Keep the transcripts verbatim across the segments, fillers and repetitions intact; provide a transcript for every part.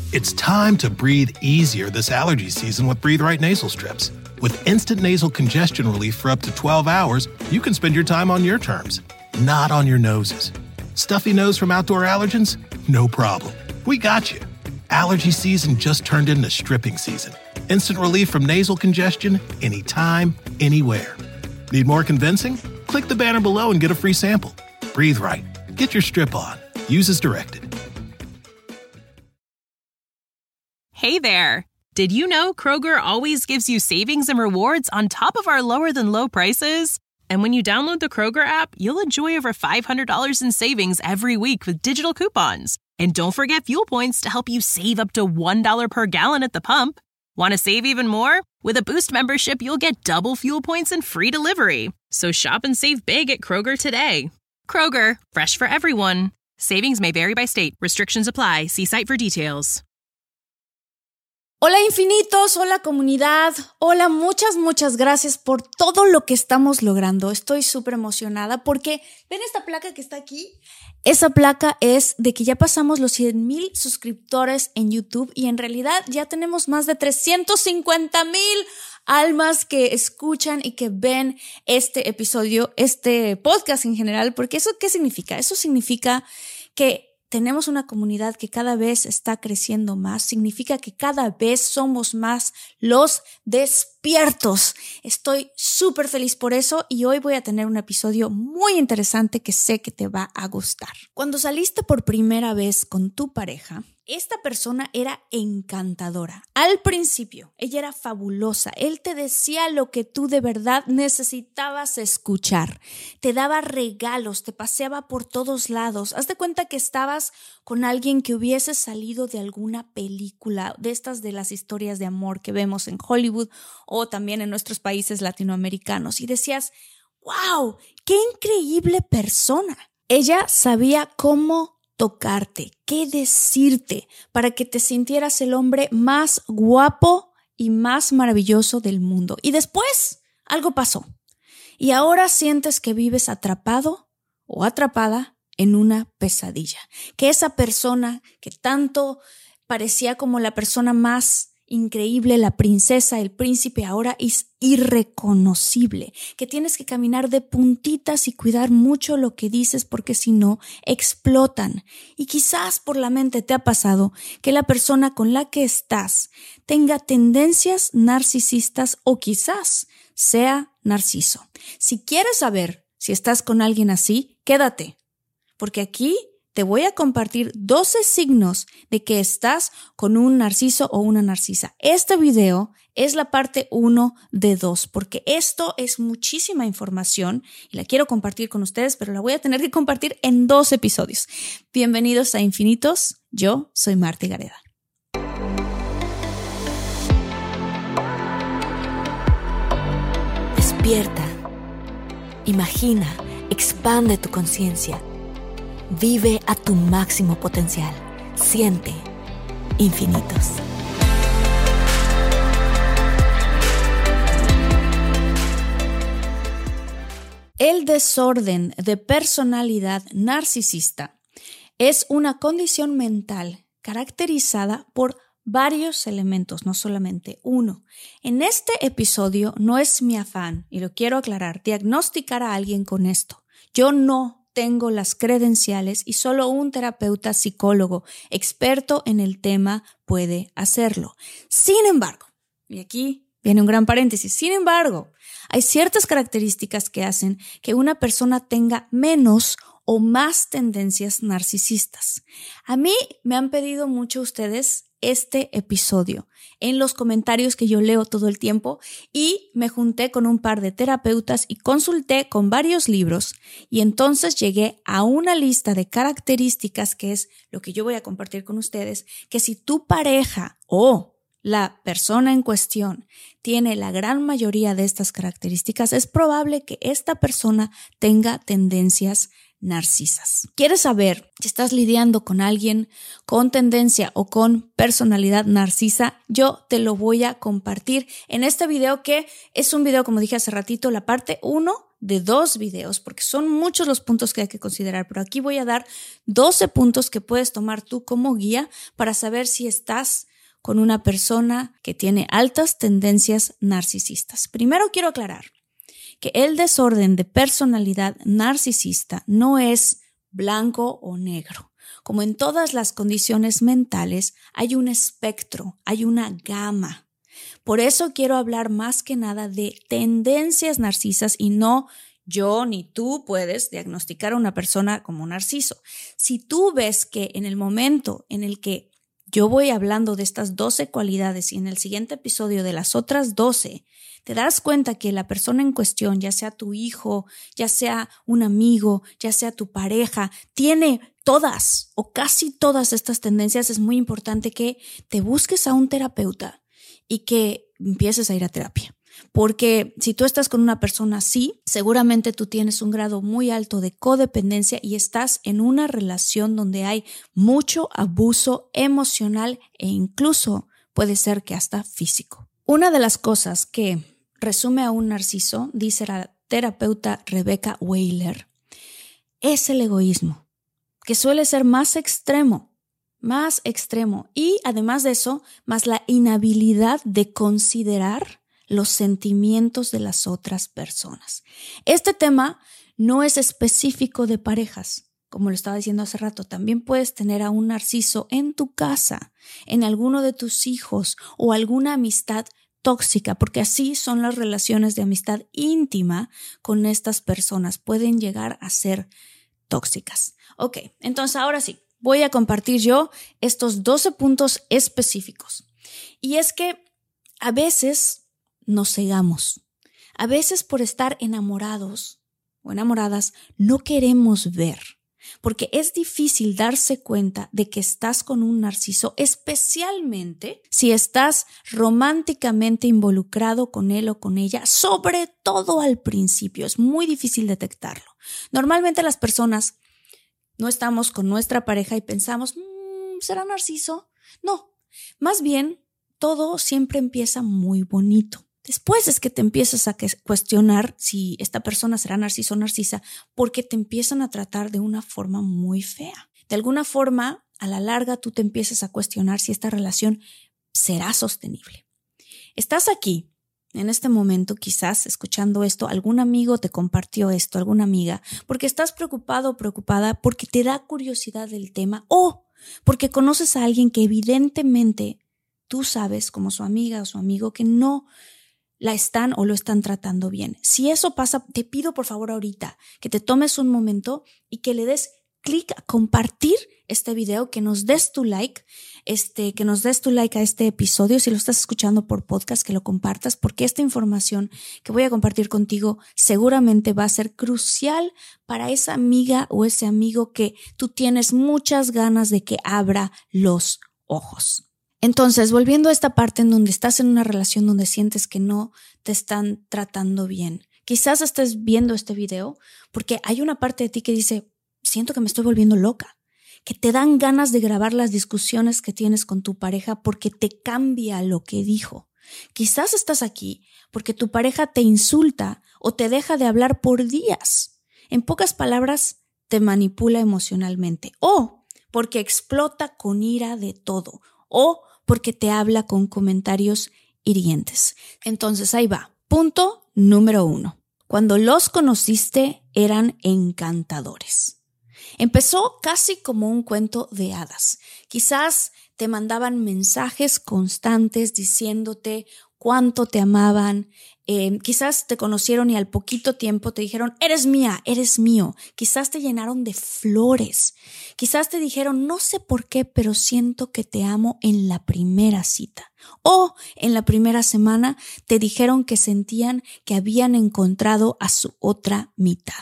It's time to breathe easier this allergy season with Breathe Right nasal strips. With instant nasal congestion relief for up to twelve hours, you can spend your time on your terms, not on your noses. Stuffy nose from outdoor allergens? No problem. We got you. Allergy season just turned into stripping season. Instant relief from nasal congestion anytime, anywhere. Need more convincing? Click the banner below and get a free sample. Breathe Right. Get your strip on. Use as directed. Hey there! Did you know Kroger always gives you savings and rewards on top of our lower-than-low prices? And when you download the Kroger app, you'll enjoy over five hundred dollars in savings every week with digital coupons. And don't forget fuel points to help you save up to one dollar per gallon at the pump. Want to save even more? With a Boost membership, you'll get double fuel points and free delivery. So shop and save big at Kroger today. Kroger, fresh for everyone. Savings may vary by state. Restrictions apply. See site for details. Hola infinitos, hola comunidad, hola, muchas, muchas gracias por todo lo que estamos logrando. Estoy súper emocionada porque, ¿ven esta placa que está aquí? Esa placa es de que ya pasamos los cien mil suscriptores en YouTube y en realidad ya tenemos más de trescientos cincuenta mil almas que escuchan y que ven este episodio, este podcast en general, porque ¿eso qué significa? Eso significa que tenemos una comunidad que cada vez está creciendo más, significa que cada vez somos más los despiertos. Estoy súper feliz por eso y hoy voy a tener un episodio muy interesante que sé que te va a gustar. Cuando saliste por primera vez con tu pareja, esta persona era encantadora. Al principio, ella era fabulosa. Él te decía lo que tú de verdad necesitabas escuchar. Te daba regalos, te paseaba por todos lados. Haz de cuenta que estabas con alguien que hubiese salido de alguna película, de estas de las historias de amor que vemos en Hollywood o también en nuestros países latinoamericanos. Y decías, ¡wow! ¡Qué increíble persona! Ella sabía cómo tocarte, qué decirte para que te sintieras el hombre más guapo y más maravilloso del mundo. Y después algo pasó y ahora sientes que vives atrapado o atrapada en una pesadilla, que esa persona que tanto parecía como la persona más increíble, la princesa, el príncipe, ahora es irreconocible, que tienes que caminar de puntitas y cuidar mucho lo que dices porque si no, explotan. Y quizás por la mente te ha pasado que la persona con la que estás tenga tendencias narcisistas o quizás sea narciso. Si quieres saber si estás con alguien así, quédate, porque aquí te voy a compartir doce signos de que estás con un narciso o una narcisa. Este video es la parte uno de dos, porque esto es muchísima información y la quiero compartir con ustedes, pero la voy a tener que compartir en dos episodios. Bienvenidos a Infinitos, yo soy Marta Gareda. Despierta, imagina, expande tu conciencia. Vive a tu máximo potencial. Siente infinitos. El desorden de personalidad narcisista es una condición mental caracterizada por varios elementos, no solamente uno. En este episodio no es mi afán, y lo quiero aclarar, diagnosticar a alguien con esto. Yo no tengo las credenciales y solo un terapeuta psicólogo experto en el tema puede hacerlo. Sin embargo, y aquí viene un gran paréntesis, sin embargo, hay ciertas características que hacen que una persona tenga menos o más tendencias narcisistas. A mí me han pedido mucho ustedes este episodio en los comentarios que yo leo todo el tiempo y me junté con un par de terapeutas y consulté con varios libros y entonces llegué a una lista de características que es lo que yo voy a compartir con ustedes, que si tu pareja o la persona en cuestión tiene la gran mayoría de estas características, es probable que esta persona tenga tendencias narcisas. ¿Quieres saber si estás lidiando con alguien con tendencia o con personalidad narcisa? Yo te lo voy a compartir en este video, que es un video, como dije hace ratito, la parte uno de dos videos, porque son muchos los puntos que hay que considerar, pero aquí voy a dar doce puntos que puedes tomar tú como guía para saber si estás con una persona que tiene altas tendencias narcisistas. Primero quiero aclarar que el desorden de personalidad narcisista no es blanco o negro. Como en todas las condiciones mentales, hay un espectro, hay una gama. Por eso quiero hablar más que nada de tendencias narcisas y no yo ni tú puedes diagnosticar a una persona como narciso. Si tú ves que en el momento en el que yo voy hablando de estas doce cualidades y en el siguiente episodio de las otras doce, te das cuenta que la persona en cuestión, ya sea tu hijo, ya sea un amigo, ya sea tu pareja, tiene todas o casi todas estas tendencias, es muy importante que te busques a un terapeuta y que empieces a ir a terapia. Porque si tú estás con una persona así, seguramente tú tienes un grado muy alto de codependencia y estás en una relación donde hay mucho abuso emocional e incluso puede ser que hasta físico. Una de las cosas que resume a un narciso, dice la terapeuta Rebecca Weiler, es el egoísmo, que suele ser más extremo, más extremo y además de eso, más la inhabilidad de considerar los sentimientos de las otras personas. Este tema no es específico de parejas, como lo estaba diciendo hace rato. También puedes tener a un narciso en tu casa, en alguno de tus hijos o alguna amistad tóxica, porque así son las relaciones de amistad íntima con estas personas. Pueden llegar a ser tóxicas. Ok, entonces ahora sí, voy a compartir yo estos doce puntos específicos. Y es que a veces nos cegamos. A veces por estar enamorados o enamoradas no queremos ver, porque es difícil darse cuenta de que estás con un narciso, especialmente si estás románticamente involucrado con él o con ella, sobre todo al principio. Es muy difícil detectarlo. Normalmente las personas no estamos con nuestra pareja y pensamos, mmm, ¿será narciso? No, más bien todo siempre empieza muy bonito. Después es que te empiezas a cuestionar si esta persona será narciso o narcisa porque te empiezan a tratar de una forma muy fea. De alguna forma, a la larga, tú te empiezas a cuestionar si esta relación será sostenible. Estás aquí, en este momento, quizás escuchando esto, algún amigo te compartió esto, alguna amiga, porque estás preocupado o preocupada porque te da curiosidad del tema o porque conoces a alguien que evidentemente tú sabes, como su amiga o su amigo, que no la están o lo están tratando bien. Si eso pasa, te pido por favor ahorita que te tomes un momento y que le des clic a compartir este video, que nos des tu like, este, que nos des tu like a este episodio. Si lo estás escuchando por podcast, que lo compartas, porque esta información que voy a compartir contigo seguramente va a ser crucial para esa amiga o ese amigo que tú tienes muchas ganas de que abra los ojos. Entonces, volviendo a esta parte en donde estás en una relación donde sientes que no te están tratando bien. Quizás estés viendo este video porque hay una parte de ti que dice, siento que me estoy volviendo loca, que te dan ganas de grabar las discusiones que tienes con tu pareja porque te cambia lo que dijo. Quizás estás aquí porque tu pareja te insulta o te deja de hablar por días. En pocas palabras, te manipula emocionalmente o porque explota con ira de todo o porque te habla con comentarios hirientes. Entonces ahí va. Punto número uno. Cuando los conociste eran encantadores. Empezó casi como un cuento de hadas. Quizás te mandaban mensajes constantes diciéndote cuánto te amaban. Eh, quizás te conocieron y al poquito tiempo te dijeron, eres mía, eres mío. Quizás te llenaron de flores. Quizás te dijeron, no sé por qué, pero siento que te amo en la primera cita. O en la primera semana te dijeron que sentían que habían encontrado a su otra mitad.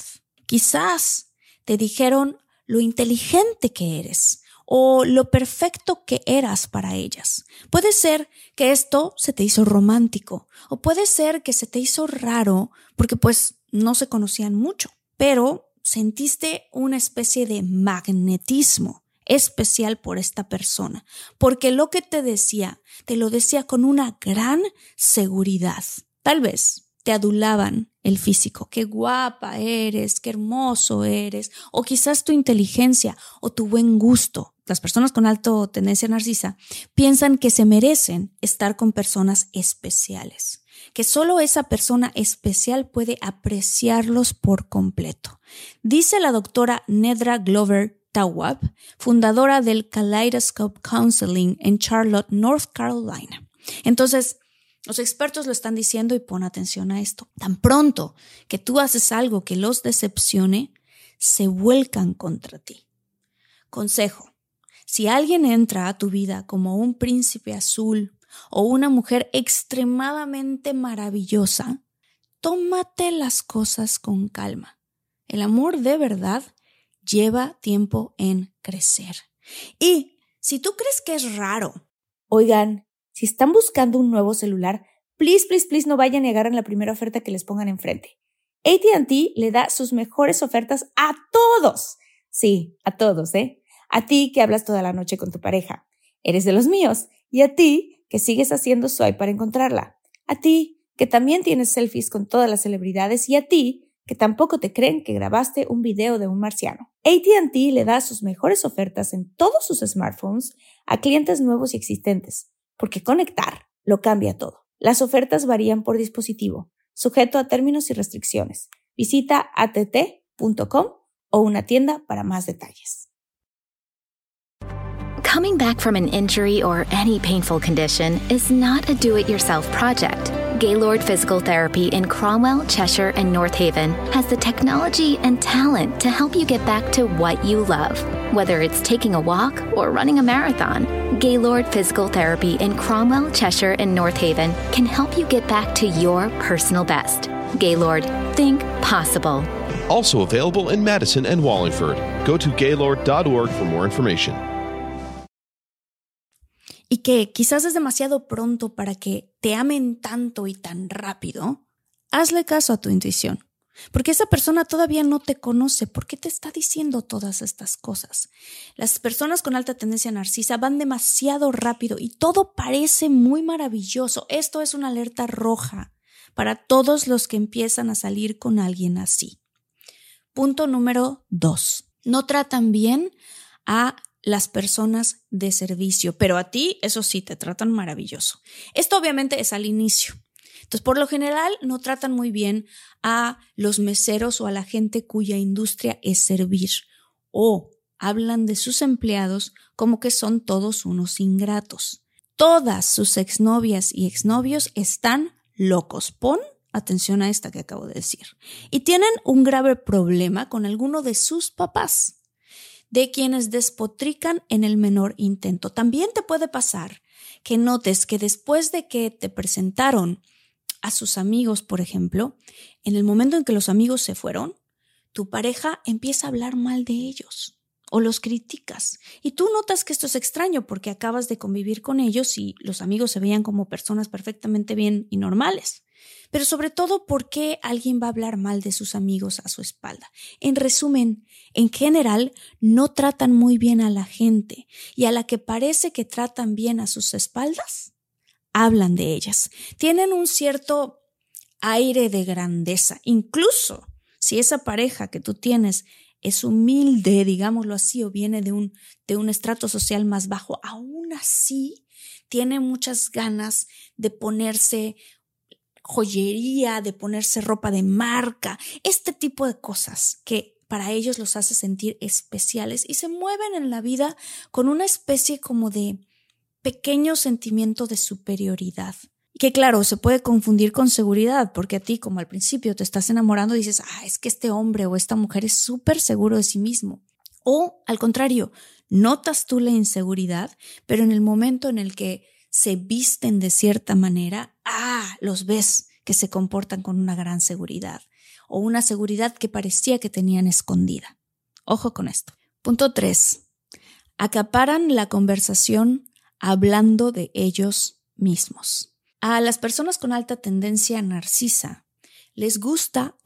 Quizás te dijeron lo inteligente que eres o lo perfecto que eras para ellas. Puede ser que esto se te hizo romántico o puede ser que se te hizo raro porque pues no se conocían mucho, pero sentiste una especie de magnetismo especial por esta persona, porque lo que te decía, te lo decía con una gran seguridad. Tal vez te adulaban el físico, qué guapa eres, qué hermoso eres, o quizás tu inteligencia o tu buen gusto. Las personas con alta tendencia narcisa piensan que se merecen estar con personas especiales, que solo esa persona especial puede apreciarlos por completo. Dice la doctora Nedra Glover Tawwab, fundadora del Kaleidoscope Counseling en Charlotte, North Carolina. Entonces, los expertos lo están diciendo y pon atención a esto. Tan pronto que tú haces algo que los decepcione, se vuelcan contra ti. Consejo: si alguien entra a tu vida como un príncipe azul o una mujer extremadamente maravillosa, tómate las cosas con calma. El amor de verdad lleva tiempo en crecer. Y si tú crees que es raro, oigan, si están buscando un nuevo celular, please, please, please no vayan y agarren la primera oferta que les pongan enfrente. A T and T le da sus mejores ofertas a todos. Sí, a todos, ¿eh? A ti que hablas toda la noche con tu pareja, eres de los míos. Y a ti que sigues haciendo swipe para encontrarla. A ti que también tienes selfies con todas las celebridades. Y a ti que tampoco te creen que grabaste un video de un marciano. A T and T le da sus mejores ofertas en todos sus smartphones a clientes nuevos y existentes, porque conectar lo cambia todo. Las ofertas varían por dispositivo, sujeto a términos y restricciones. Visita a t t punto com o una tienda para más detalles. Coming back from an injury or any painful condition is not a do-it-yourself project. Gaylord Physical Therapy in Cromwell, Cheshire, and North Haven has the technology and talent to help you get back to what you love. Whether it's taking a walk or running a marathon, Gaylord Physical Therapy in Cromwell, Cheshire, and North Haven can help you get back to your personal best. Gaylord, think possible. Also available in Madison and Wallingford. Go to gaylord dot org for more information. Y que quizás es demasiado pronto para que te amen tanto y tan rápido, hazle caso a tu intuición. Porque esa persona todavía no te conoce. ¿Por qué te está diciendo todas estas cosas? Las personas con alta tendencia narcisa van demasiado rápido y todo parece muy maravilloso. Esto es una alerta roja para todos los que empiezan a salir con alguien así. Punto número dos. No tratan bien a las personas de servicio, pero a ti, eso sí, te tratan maravilloso. Esto obviamente es al inicio. Entonces, por lo general, no tratan muy bien a los meseros o a la gente cuya industria es servir, o hablan de sus empleados como que son todos unos ingratos. Todas sus exnovias y exnovios están locos. Pon atención a esta que acabo de decir. Y tienen un grave problema con alguno de sus papás, de quienes despotrican en el menor intento. También te puede pasar que notes que después de que te presentaron a sus amigos, por ejemplo, en el momento en que los amigos se fueron, tu pareja empieza a hablar mal de ellos o los criticas. Y tú notas que esto es extraño porque acabas de convivir con ellos y los amigos se veían como personas perfectamente bien y normales. Pero sobre todo, ¿por qué alguien va a hablar mal de sus amigos a su espalda? En resumen, en general, no tratan muy bien a la gente y a la que parece que tratan bien a sus espaldas, hablan de ellas. Tienen un cierto aire de grandeza. Incluso si esa pareja que tú tienes es humilde, digámoslo así, o viene de un, de un estrato social más bajo, aún así tiene muchas ganas de ponerse joyería, de ponerse ropa de marca, este tipo de cosas que para ellos los hace sentir especiales y se mueven en la vida con una especie como de pequeño sentimiento de superioridad. Y que claro, se puede confundir con seguridad, porque a ti, como al principio te estás enamorando, dices, ah, es que este hombre o esta mujer es súper seguro de sí mismo. O al contrario, notas tú la inseguridad, pero en el momento en el que se visten de cierta manera, ah, los ves que se comportan con una gran seguridad o una seguridad que parecía que tenían escondida. Ojo con esto. Punto tres. Acaparan la conversación hablando de ellos mismos. A las personas con alta tendencia narcisa les gusta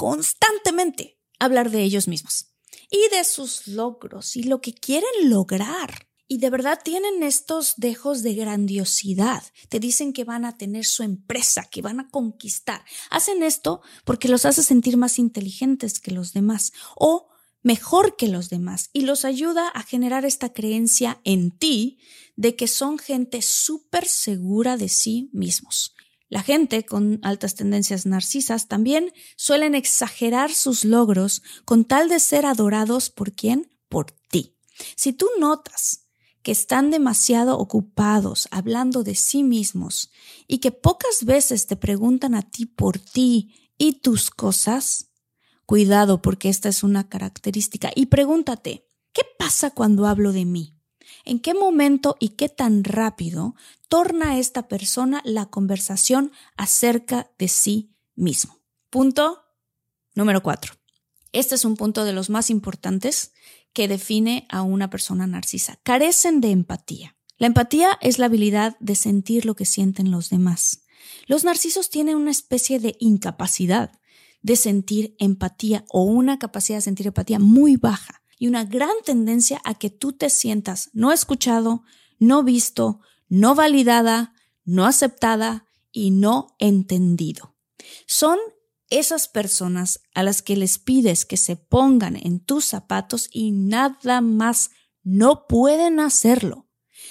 constantemente hablar de ellos mismos y de sus logros y lo que quieren lograr. y de verdad tienen estos dejos de grandiosidad. Te dicen que van a tener su empresa, que van a conquistar. Hacen esto porque los hace sentir más inteligentes que los demás o mejor que los demás y los ayuda a generar esta creencia en ti de que son gente súper segura de sí mismos. La gente con altas tendencias narcisas también suelen exagerar sus logros con tal de ser adorados ¿por quién? Por ti. Si tú notas que están demasiado ocupados hablando de sí mismos y que pocas veces te preguntan a ti por ti y tus cosas, cuidado porque esta es una característica y pregúntate, ¿qué pasa cuando hablo de mí? ¿En qué momento y qué tan rápido torna esta persona la conversación acerca de sí mismo? Punto número cuatro. Este es un punto de los más importantes que define a una persona narcisa. Carecen de empatía. La empatía es la habilidad de sentir lo que sienten los demás. Los narcisos tienen una especie de incapacidad de sentir empatía o una capacidad de sentir empatía muy baja. Y una gran tendencia a que tú te sientas no escuchado, no visto, no validada, no aceptada y no entendido. Son esas personas a las que les pides que se pongan en tus zapatos y nada más no pueden hacerlo.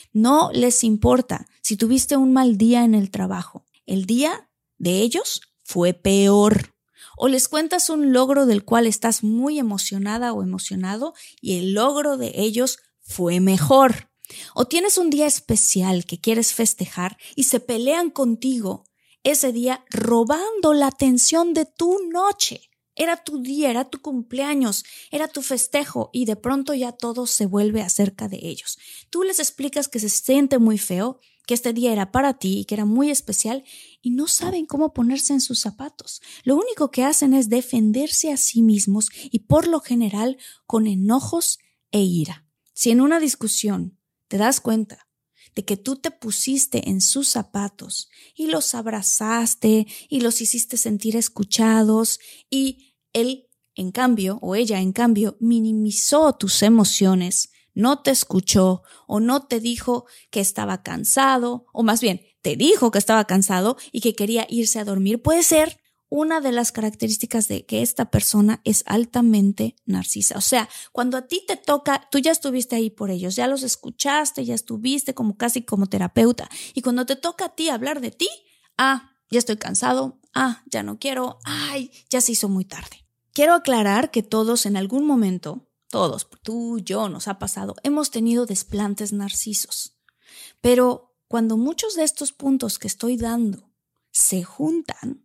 No les importa si tuviste un mal día en el trabajo. El día de ellos fue peor. O les cuentas un logro del cual estás muy emocionada o emocionado y el logro de ellos fue mejor. O tienes un día especial que quieres festejar y se pelean contigo ese día robando la atención de tu noche. Era tu día, era tu cumpleaños, era tu festejo y de pronto ya todo se vuelve acerca de ellos. Tú les explicas que se siente muy feo, que este día era para ti y que era muy especial y no saben cómo ponerse en sus zapatos. Lo único que hacen es defenderse a sí mismos y por lo general con enojos e ira. Si en una discusión te das cuenta de que tú te pusiste en sus zapatos y los abrazaste y los hiciste sentir escuchados y él en cambio o ella en cambio minimizó tus emociones, no te escuchó o no te dijo que estaba cansado o más bien te dijo que estaba cansado y que quería irse a dormir, puede ser una de las características de que esta persona es altamente narcisa. O sea, cuando a ti te toca, tú ya estuviste ahí por ellos, ya los escuchaste, ya estuviste como casi como terapeuta y cuando te toca a ti hablar de ti, ah, ya estoy cansado, ah, ya no quiero, ay, ya se hizo muy tarde. Quiero aclarar que todos en algún momento, todos, tú, yo, nos ha pasado, hemos tenido desplantes narcisos. Pero cuando muchos de estos puntos que estoy dando se juntan,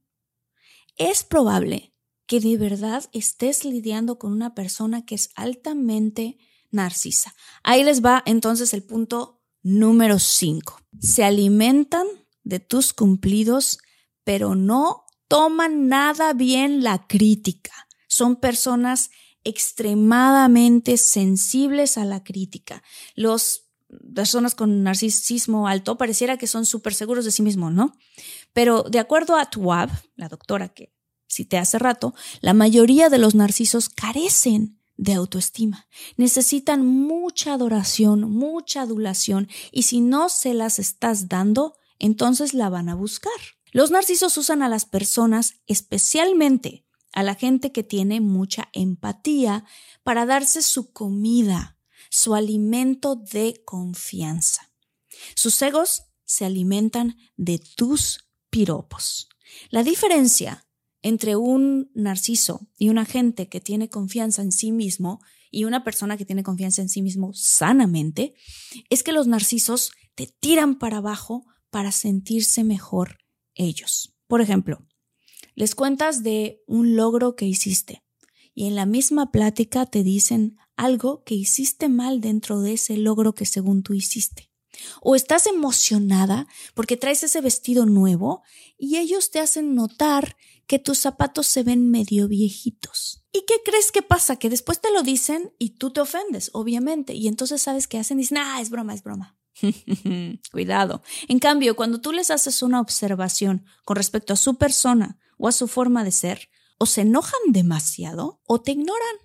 es probable que de verdad estés lidiando con una persona que es altamente narcisa. Ahí les va entonces el punto número cinco. Se alimentan de tus cumplidos, pero no toman nada bien la crítica. Son personas extremadamente sensibles a la crítica. Los personas con narcisismo alto pareciera que son súper seguros de sí mismos, ¿no? Pero de acuerdo a Twaab, la doctora que cité hace rato, la mayoría de los narcisos carecen de autoestima. Necesitan mucha adoración, mucha adulación y si no se las estás dando, entonces la van a buscar. Los narcisos usan a las personas, especialmente a la gente que tiene mucha empatía, para darse su comida, su alimento de confianza. Sus egos se alimentan de tus piropos. La diferencia entre un narciso y una gente que tiene confianza en sí mismo y una persona que tiene confianza en sí mismo sanamente es que los narcisos te tiran para abajo para sentirse mejor ellos. Por ejemplo, les cuentas de un logro que hiciste y en la misma plática te dicen algo que hiciste mal dentro de ese logro que según tú hiciste. O estás emocionada porque traes ese vestido nuevo y ellos te hacen notar que tus zapatos se ven medio viejitos. ¿Y qué crees que pasa? Que después te lo dicen y tú te ofendes, obviamente. Y entonces ¿sabes qué hacen? Dicen, ah, es broma, es broma. Cuidado. En cambio, cuando tú les haces una observación con respecto a su persona o a su forma de ser, o se enojan demasiado o te ignoran.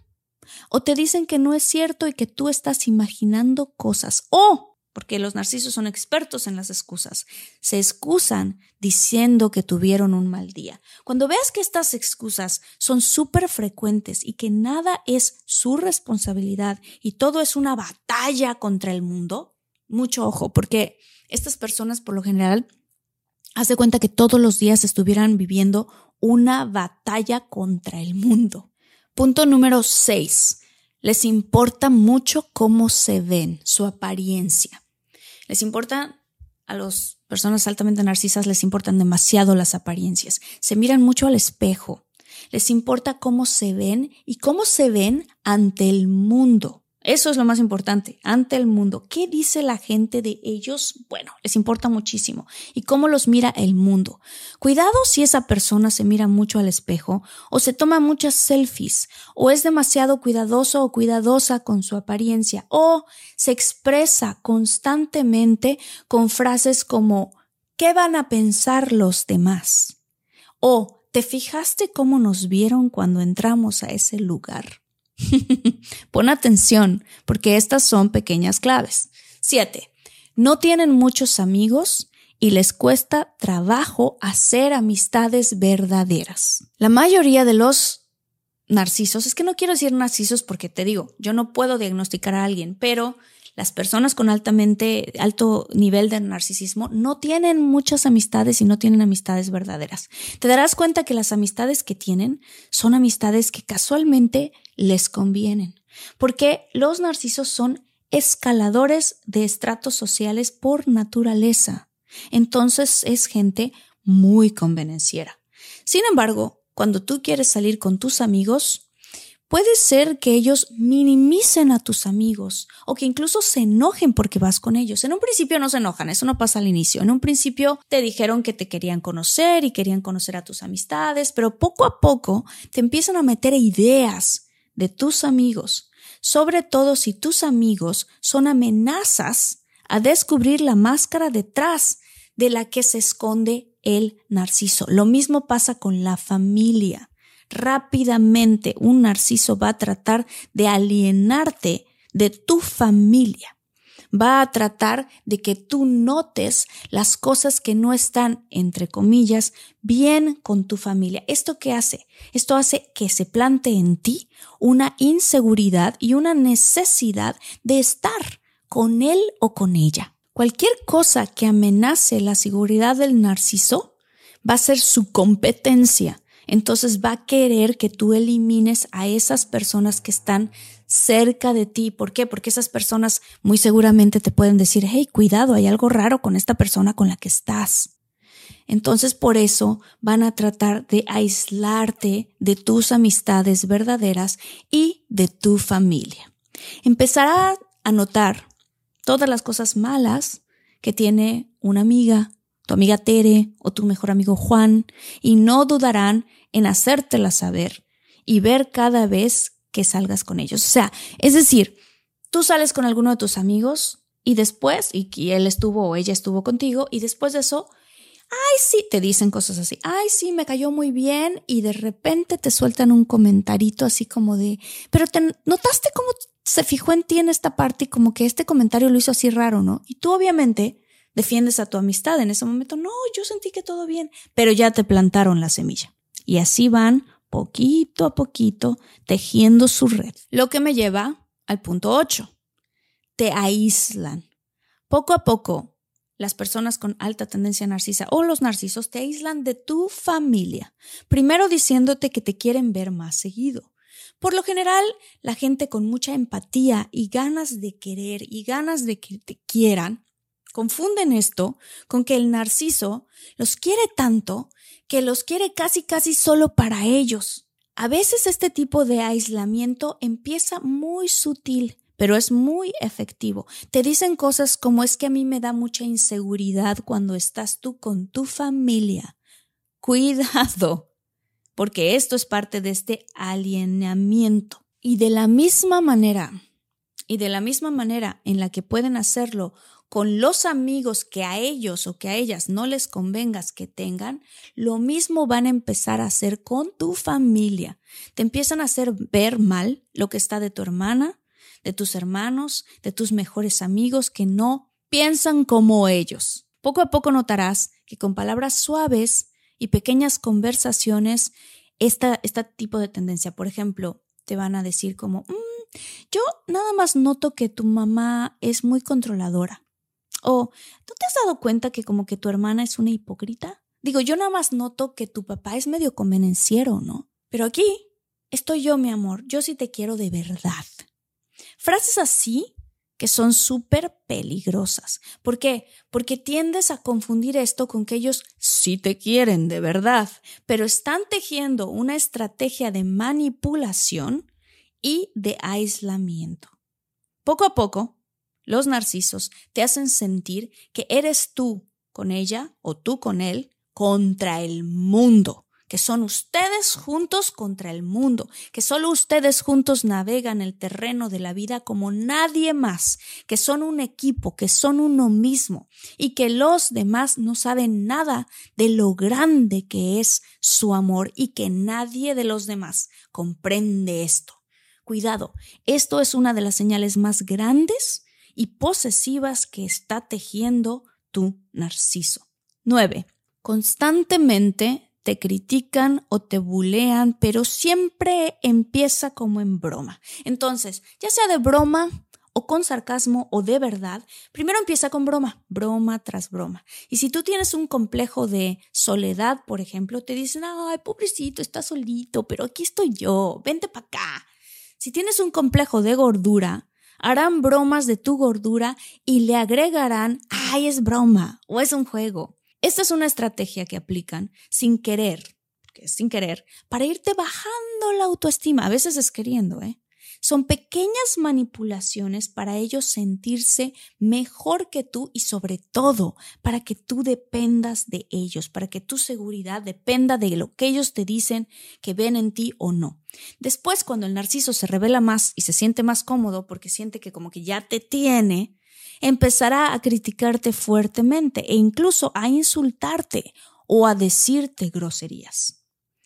o te dicen que no es cierto y que tú estás imaginando cosas. O, porque los narcisos son expertos en las excusas, se excusan diciendo que tuvieron un mal día. Cuando veas que estas excusas son súper frecuentes y que nada es su responsabilidad y todo es una batalla contra el mundo, mucho ojo, porque estas personas por lo general haz de cuenta que todos los días estuvieran viviendo una batalla contra el mundo. Punto número seis. Les importa mucho cómo se ven, su apariencia. Les importa, a las personas altamente narcisas les importan demasiado las apariencias. Se miran mucho al espejo. Les importa cómo se ven y cómo se ven ante el mundo. Eso es lo más importante, ante el mundo. ¿Qué dice la gente de ellos? Bueno, les importa muchísimo. ¿Y cómo los mira el mundo? Cuidado si esa persona se mira mucho al espejo o se toma muchas selfies o es demasiado cuidadoso o cuidadosa con su apariencia o se expresa constantemente con frases como ¿qué van a pensar los demás? O ¿te fijaste cómo nos vieron cuando entramos a ese lugar? Pon atención, porque estas son pequeñas claves. Siete. No tienen muchos amigos y les cuesta trabajo hacer amistades verdaderas. La mayoría de los narcisos, es que no quiero decir narcisos porque te digo, yo no puedo diagnosticar a alguien, pero las personas con altamente alto nivel de narcisismo no tienen muchas amistades y no tienen amistades verdaderas. Te darás cuenta que las amistades que tienen son amistades que casualmente les convienen, porque los narcisos son escaladores de estratos sociales por naturaleza. Entonces es gente muy convenenciera. Sin embargo, cuando tú quieres salir con tus amigos, puede ser que ellos minimicen a tus amigos o que incluso se enojen porque vas con ellos. En un principio no se enojan, eso no pasa al inicio. En un principio te dijeron que te querían conocer y querían conocer a tus amistades, pero poco a poco te empiezan a meter ideas de tus amigos, sobre todo si tus amigos son amenazas a descubrir la máscara detrás de la que se esconde el narciso. Lo mismo pasa con la familia. Rápidamente un narciso va a tratar de alienarte de tu familia. Va a tratar de que tú notes las cosas que no están, entre comillas, bien con tu familia. ¿Esto qué hace? Esto hace que se plante en ti una inseguridad y una necesidad de estar con él o con ella. Cualquier cosa que amenace la seguridad del narciso va a ser su competencia. Entonces va a querer que tú elimines a esas personas que están cerca de ti. ¿Por qué? Porque esas personas muy seguramente te pueden decir, hey, cuidado, hay algo raro con esta persona con la que estás. Entonces por eso van a tratar de aislarte de tus amistades verdaderas y de tu familia. Empezará a notar todas las cosas malas que tiene una amiga, tu amiga Tere o tu mejor amigo Juan, y no dudarán en hacértela saber y ver cada vez que salgas con ellos. O sea, es decir, tú sales con alguno de tus amigos y después, y, y él estuvo o ella estuvo contigo, y después de eso, ay sí, te dicen cosas así, ay sí, me cayó muy bien, y de repente te sueltan un comentarito así como de, pero te notaste cómo se fijó en ti en esta parte y como que este comentario lo hizo así raro, ¿no? Y tú obviamente defiendes a tu amistad en ese momento, no, yo sentí que todo bien, pero ya te plantaron la semilla. Y así van poquito a poquito tejiendo su red. Lo que me lleva al punto ocho. Te aíslan. Poco a poco, las personas con alta tendencia narcisa o los narcisos te aíslan de tu familia. Primero diciéndote que te quieren ver más seguido. Por lo general, la gente con mucha empatía y ganas de querer y ganas de que te quieran, confunden esto con que el narciso los quiere tanto que los quiere casi casi solo para ellos. A veces este tipo de aislamiento empieza muy sutil, pero es muy efectivo. Te dicen cosas como es que a mí me da mucha inseguridad cuando estás tú con tu familia. Cuidado, porque esto es parte de este alienamiento. Y de la misma manera, y de la misma manera en la que pueden hacerlo con los amigos que a ellos o que a ellas no les convengas que tengan, lo mismo van a empezar a hacer con tu familia. Te empiezan a hacer ver mal lo que está de tu hermana, de tus hermanos, de tus mejores amigos que no piensan como ellos. Poco a poco notarás que con palabras suaves y pequeñas conversaciones, esta, este tipo de tendencia, por ejemplo, te van a decir como, mmm, yo nada más noto que tu mamá es muy controladora. O, ¿tú te has dado cuenta que como que tu hermana es una hipócrita? Digo, yo nada más noto que tu papá es medio convenenciero, ¿no? Pero aquí estoy yo, mi amor, yo sí te quiero de verdad. Frases así que son súper peligrosas. ¿Por qué? Porque tiendes a confundir esto con que ellos sí te quieren de verdad, pero están tejiendo una estrategia de manipulación y de aislamiento. Poco a poco, los narcisos te hacen sentir que eres tú con ella o tú con él contra el mundo, que son ustedes juntos contra el mundo, que solo ustedes juntos navegan el terreno de la vida como nadie más, que son un equipo, que son uno mismo y que los demás no saben nada de lo grande que es su amor y que nadie de los demás comprende esto. Cuidado, esto es una de las señales más grandes y posesivas que está tejiendo tu narciso. nueve. Constantemente te critican o te bulean, pero siempre empieza como en broma. Entonces, ya sea de broma o con sarcasmo o de verdad, primero empieza con broma, broma tras broma. Y si tú tienes un complejo de soledad, por ejemplo, te dicen, ay, pobrecito, estás solito, pero aquí estoy yo, vente para acá. Si tienes un complejo de gordura, harán bromas de tu gordura y le agregarán, ay, es broma o es un juego. Esta es una estrategia que aplican sin querer, que es sin querer, para irte bajando la autoestima. A veces es queriendo, ¿eh? Son pequeñas manipulaciones para ellos sentirse mejor que tú y sobre todo para que tú dependas de ellos, para que tu seguridad dependa de lo que ellos te dicen que ven en ti o no. Después, cuando el narciso se revela más y se siente más cómodo porque siente que como que ya te tiene, empezará a criticarte fuertemente e incluso a insultarte o a decirte groserías.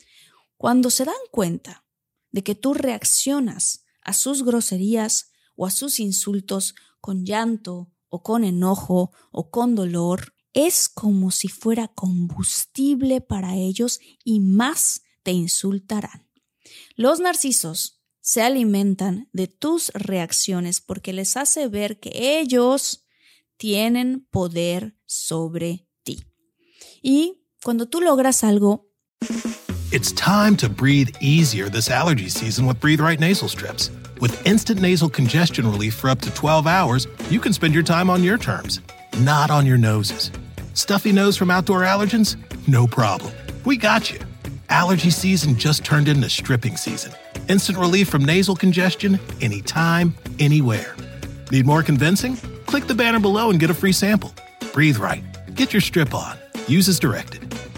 Cuando se dan cuenta de que tú reaccionas a sus groserías o a sus insultos con llanto o con enojo o con dolor, es como si fuera combustible para ellos y más te insultarán. Los narcisos se alimentan de tus reacciones porque les hace ver que ellos tienen poder sobre ti. Y cuando tú logras algo, It's time to breathe easier this allergy season with Breathe Right nasal strips. With instant nasal congestion relief for up to twelve hours, you can spend your time on your terms, not on your noses. Stuffy nose from outdoor allergens? No problem. We got you. Allergy season just turned into stripping season. Instant relief from nasal congestion anytime, anywhere. Need more convincing? Click the banner below and get a free sample. Breathe Right. Get your strip on. Use as directed.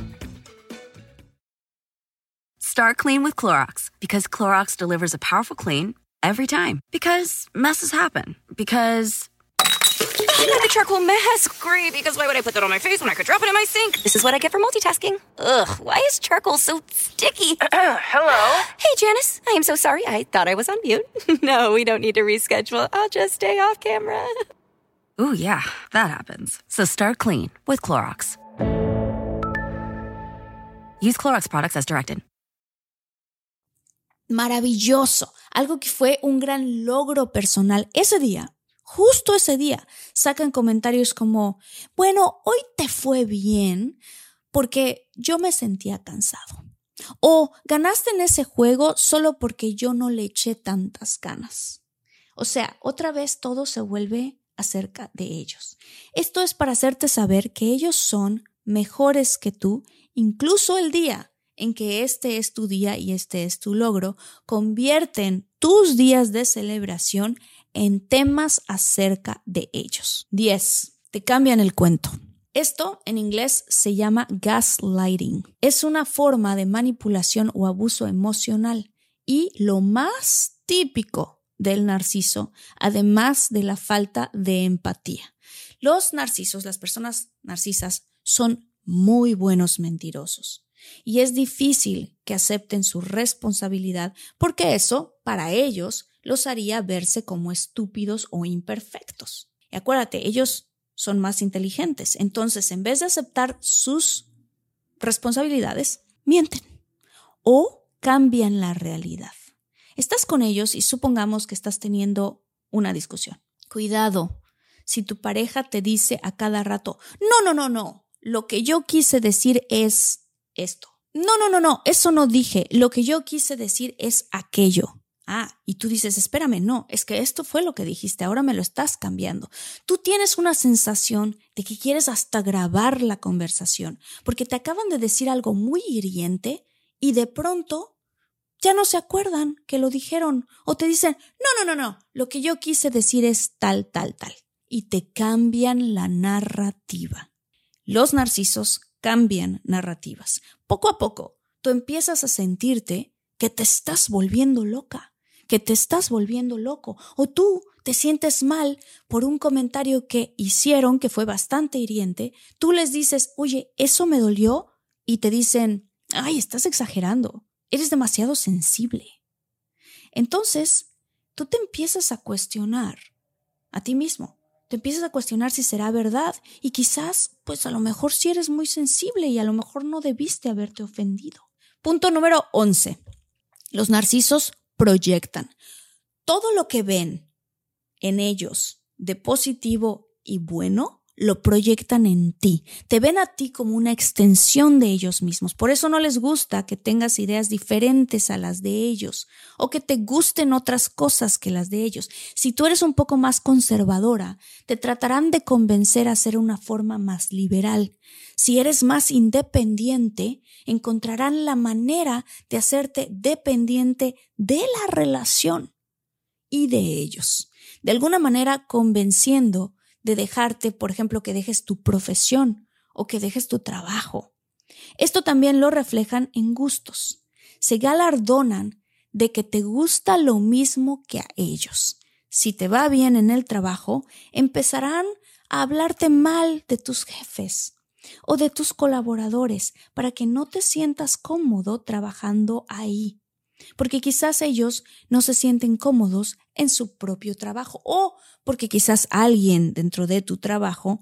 Start clean with Clorox because Clorox delivers a powerful clean every time. Because messes happen. Because the charcoal mask. Great, because why would I put that on my face when I could drop it in my sink? This is what I get for multitasking. Ugh, why is charcoal so sticky? Hello? Hey, Janice. I am so sorry. I thought I was on mute. No, we don't need to reschedule. I'll just stay off camera. Ooh, yeah, that happens. So start clean with Clorox. Use Clorox products as directed. maravilloso, algo que fue un gran logro personal. Ese día, justo ese día, sacan comentarios como, bueno, hoy te fue bien porque yo me sentía cansado. O ganaste en ese juego solo porque yo no le eché tantas ganas. O sea, otra vez todo se vuelve acerca de ellos. Esto es para hacerte saber que ellos son mejores que tú, incluso el día en que este es tu día y este es tu logro, convierten tus días de celebración en temas acerca de ellos. diez. Te cambian el cuento. Esto en inglés se llama gaslighting. Es una forma de manipulación o abuso emocional y lo más típico del narciso, además de la falta de empatía. Los narcisos, las personas narcisas, son muy buenos mentirosos. Y es difícil que acepten su responsabilidad porque eso, para ellos, los haría verse como estúpidos o imperfectos. Y acuérdate, ellos son más inteligentes. Entonces, en vez de aceptar sus responsabilidades, mienten o cambian la realidad. Estás con ellos y supongamos que estás teniendo una discusión. Cuidado, si tu pareja te dice a cada rato, no, no, no, no, lo que yo quise decir es esto. No, no, no, no, eso no dije, lo que yo quise decir es aquello. Ah, y tú dices, espérame, no, es que esto fue lo que dijiste, ahora me lo estás cambiando. Tú tienes una sensación de que quieres hasta grabar la conversación, porque te acaban de decir algo muy hiriente y de pronto ya no se acuerdan que lo dijeron. O te dicen, no, no, no, no, lo que yo quise decir es tal, tal, tal. Y te cambian la narrativa. Los narcisos cambian narrativas. Poco a poco, tú empiezas a sentirte que te estás volviendo loca, que te estás volviendo loco, o tú te sientes mal por un comentario que hicieron que fue bastante hiriente. Tú les dices, oye, eso me dolió, y te dicen, ay, estás exagerando, eres demasiado sensible. Entonces, tú te empiezas a cuestionar a ti mismo. Te empiezas a cuestionar si será verdad y quizás, pues a lo mejor sí eres muy sensible y a lo mejor no debiste haberte ofendido. Punto número once. Los narcisos proyectan. Todo lo que ven en ellos de positivo y bueno, lo proyectan en ti. Te ven a ti como una extensión de ellos mismos. Por eso no les gusta que tengas ideas diferentes a las de ellos o que te gusten otras cosas que las de ellos. Si tú eres un poco más conservadora, te tratarán de convencer a hacer una forma más liberal. Si eres más independiente, encontrarán la manera de hacerte dependiente de la relación y de ellos. De alguna manera convenciendo de dejarte, por ejemplo, que dejes tu profesión o que dejes tu trabajo. Esto también lo reflejan en gustos. Se galardonan de que te gusta lo mismo que a ellos. Si te va bien en el trabajo, empezarán a hablarte mal de tus jefes o de tus colaboradores para que no te sientas cómodo trabajando ahí. Porque quizás ellos no se sienten cómodos en su propio trabajo o porque quizás alguien dentro de tu trabajo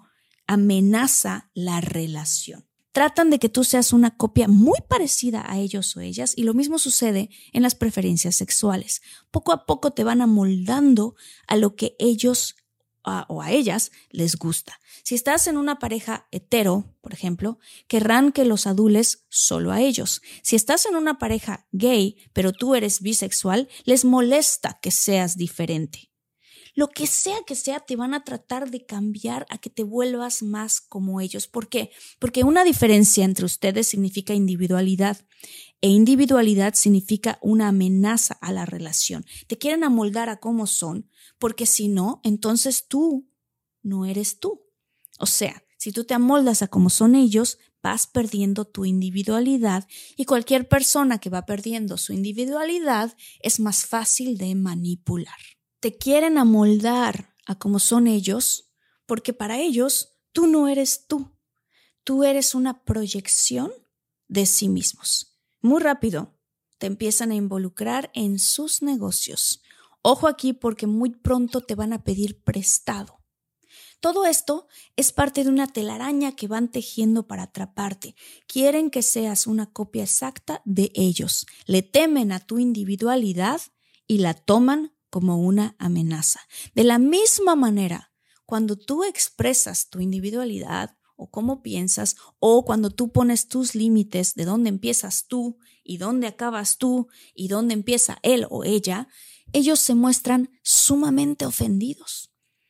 amenaza la relación. Tratan de que tú seas una copia muy parecida a ellos o ellas y lo mismo sucede en las preferencias sexuales. Poco a poco te van amoldando a lo que ellos a, o a ellas les gusta. Si estás en una pareja hetero, por ejemplo, querrán que los adules solo a ellos. Si estás en una pareja gay, pero tú eres bisexual, les molesta que seas diferente. Lo que sea que sea, te van a tratar de cambiar a que te vuelvas más como ellos. ¿Por qué? Porque una diferencia entre ustedes significa individualidad e individualidad significa una amenaza a la relación. Te quieren amoldar a cómo son, porque si no, entonces tú no eres tú. O sea, si tú te amoldas a cómo son ellos, vas perdiendo tu individualidad y cualquier persona que va perdiendo su individualidad es más fácil de manipular. Te quieren amoldar a cómo son ellos porque para ellos tú no eres tú. Tú eres una proyección de sí mismos. Muy rápido te empiezan a involucrar en sus negocios. Ojo aquí porque muy pronto te van a pedir prestado. Todo esto es parte de una telaraña que van tejiendo para atraparte. Quieren que seas una copia exacta de ellos. Le temen a tu individualidad y la toman como una amenaza. De la misma manera, cuando tú expresas tu individualidad o cómo piensas, o cuando tú pones tus límites de dónde empiezas tú y dónde acabas tú y dónde empieza él o ella, ellos se muestran sumamente ofendidos.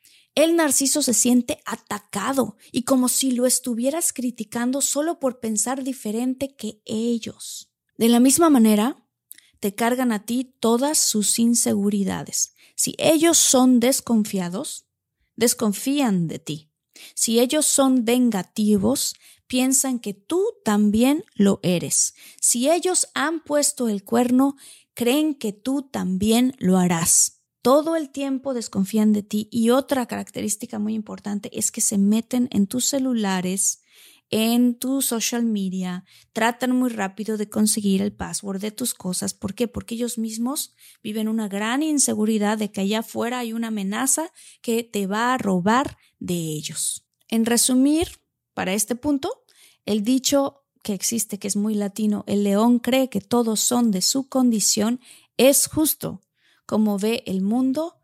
El narciso se siente atacado y como si lo estuvieras criticando solo por pensar diferente que ellos. De la misma manera, te cargan a ti todas sus inseguridades. Si ellos son desconfiados, desconfían de ti. Si ellos son vengativos, piensan que tú también lo eres. Si ellos han puesto el cuerno, creen que tú también lo harás. todo el tiempo desconfían de ti. Y otra característica muy importante es que se meten en tus celulares, en tu social media, tratan muy rápido de conseguir el password de tus cosas. ¿Por qué? Porque ellos mismos viven una gran inseguridad de que allá afuera hay una amenaza que te va a robar de ellos. En resumir, para este punto, el dicho que existe, que es muy latino, el león cree que todos son de su condición, es justo como ve el mundo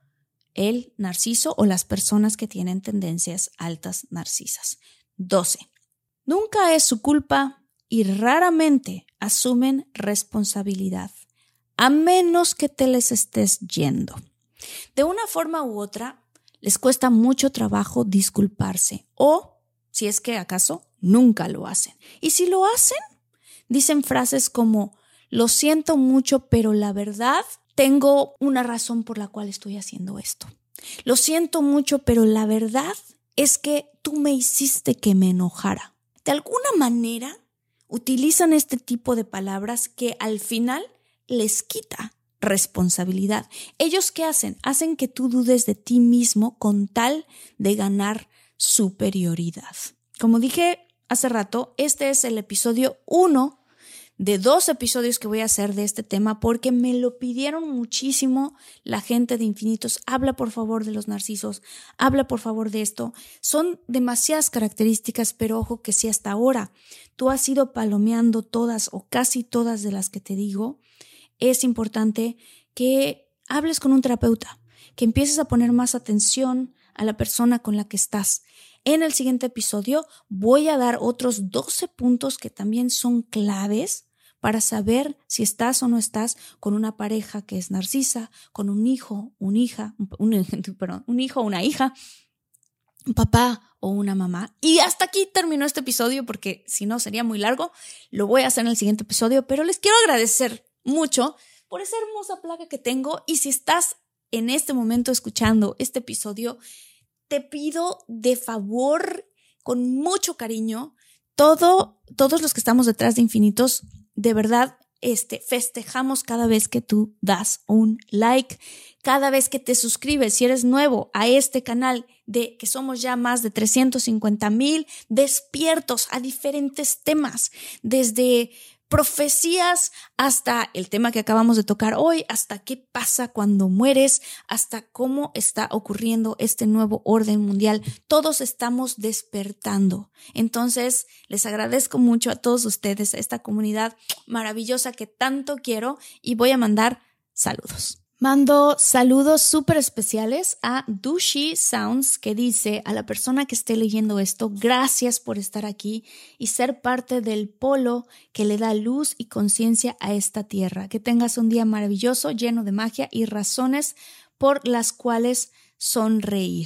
el narciso o las personas que tienen tendencias altas narcisas. doce. Nunca es su culpa y raramente asumen responsabilidad, a menos que te les estés yendo. De una forma u otra, les cuesta mucho trabajo disculparse o, si es que acaso, nunca lo hacen. Y si lo hacen, dicen frases como, lo siento mucho, pero la verdad, tengo una razón por la cual estoy haciendo esto. Lo siento mucho, pero la verdad es que tú me hiciste que me enojara. De alguna manera, utilizan este tipo de palabras que al final les quita responsabilidad. ¿Ellos qué hacen? Hacen que tú dudes de ti mismo con tal de ganar superioridad. Como dije hace rato, este es el episodio uno de dos episodios que voy a hacer de este tema porque me lo pidieron muchísimo la gente de Infinitos. Habla por favor de los narcisos, habla por favor de esto. Son demasiadas características, pero ojo que si hasta ahora tú has ido palomeando todas o casi todas de las que te digo, es importante que hables con un terapeuta, que empieces a poner más atención a la persona con la que estás. En el siguiente episodio voy a dar otros doce puntos que también son claves para saber si estás o no estás con una pareja que es narcisa, con un hijo, una hija, un, perdón, un hijo, una hija, un papá o una mamá. Y hasta aquí terminó este episodio porque si no sería muy largo. Lo voy a hacer en el siguiente episodio, pero les quiero agradecer mucho por esa hermosa placa que tengo. Y si estás en este momento escuchando este episodio, te pido de favor, con mucho cariño, todo, todos los que estamos detrás de Infinitos, de verdad, este, festejamos cada vez que tú das un like, cada vez que te suscribes, si eres nuevo a este canal, de que somos ya más de trescientos cincuenta mil despiertos a diferentes temas, desde profecías hasta el tema que acabamos de tocar hoy, hasta qué pasa cuando mueres, hasta cómo está ocurriendo este nuevo orden mundial. Todos estamos despertando. Entonces, les agradezco mucho a todos ustedes, a esta comunidad maravillosa que tanto quiero, y voy a mandar saludos. Mando saludos súper especiales a Dushi Sounds, que dice a la persona que esté leyendo esto, gracias por estar aquí y ser parte del polo que le da luz y conciencia a esta tierra. Que tengas un día maravilloso, lleno de magia y razones por las cuales sonreír.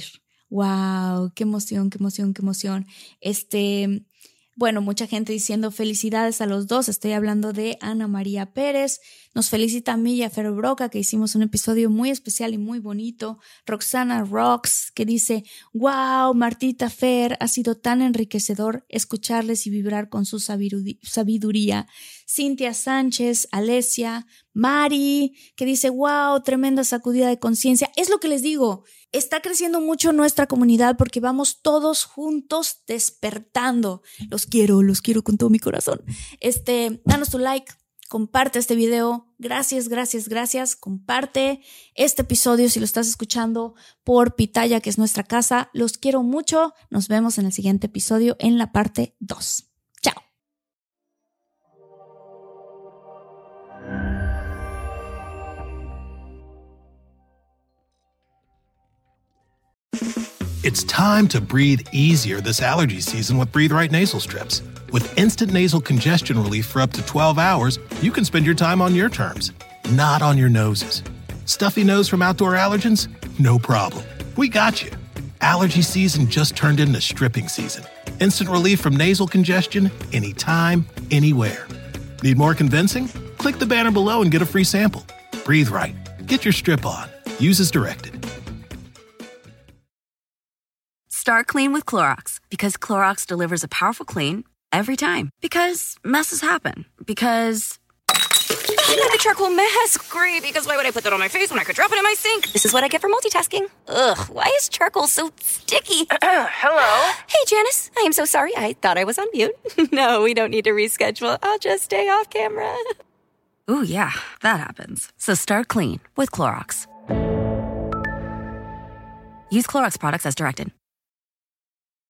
¡Wow! ¡Qué emoción, qué emoción, qué emoción! Este... Bueno, mucha gente diciendo felicidades a los dos. Estoy hablando de Ana María Pérez. Nos felicita a mí y a Fer Broca, que hicimos un episodio muy especial y muy bonito. Roxana Rocks, que dice, wow, Martita, Fer, ha sido tan enriquecedor escucharles y vibrar con su sabiduría. Cintia Sánchez, Alesia, Mari, que dice, wow, tremenda sacudida de conciencia. Es lo que les digo, está creciendo mucho nuestra comunidad porque vamos todos juntos despertando. Los quiero, los quiero con todo mi corazón. Este, danos tu like, comparte este video. Gracias, gracias, gracias. Comparte este episodio si lo estás escuchando por Pitaya, que es nuestra casa. Los quiero mucho. Nos vemos en el siguiente episodio en la parte dos. Chao. It's time to breathe easier this allergy season with Breathe Right nasal strips. With instant nasal congestion relief for up to twelve hours, you can spend your time on your terms, not on your noses. Stuffy nose from outdoor allergens? No problem. We got you. Allergy season just turned into stripping season. Instant relief from nasal congestion anytime, anywhere. Need more convincing? Click the banner below and get a free sample. Breathe Right. Get your strip on. Use as directed. Start clean with Clorox because Clorox delivers a powerful clean every time. Because messes happen. Because... Ugh, the charcoal mask. Great, because why would I put that on my face when I could drop it in my sink? This is what I get for multitasking. Ugh, why is charcoal so sticky? Hello? Hey, Janice. I am so sorry. I thought I was on mute. No, we don't need to reschedule. I'll just stay off camera. Ooh, yeah, that happens. So start clean with Clorox. Use Clorox products as directed.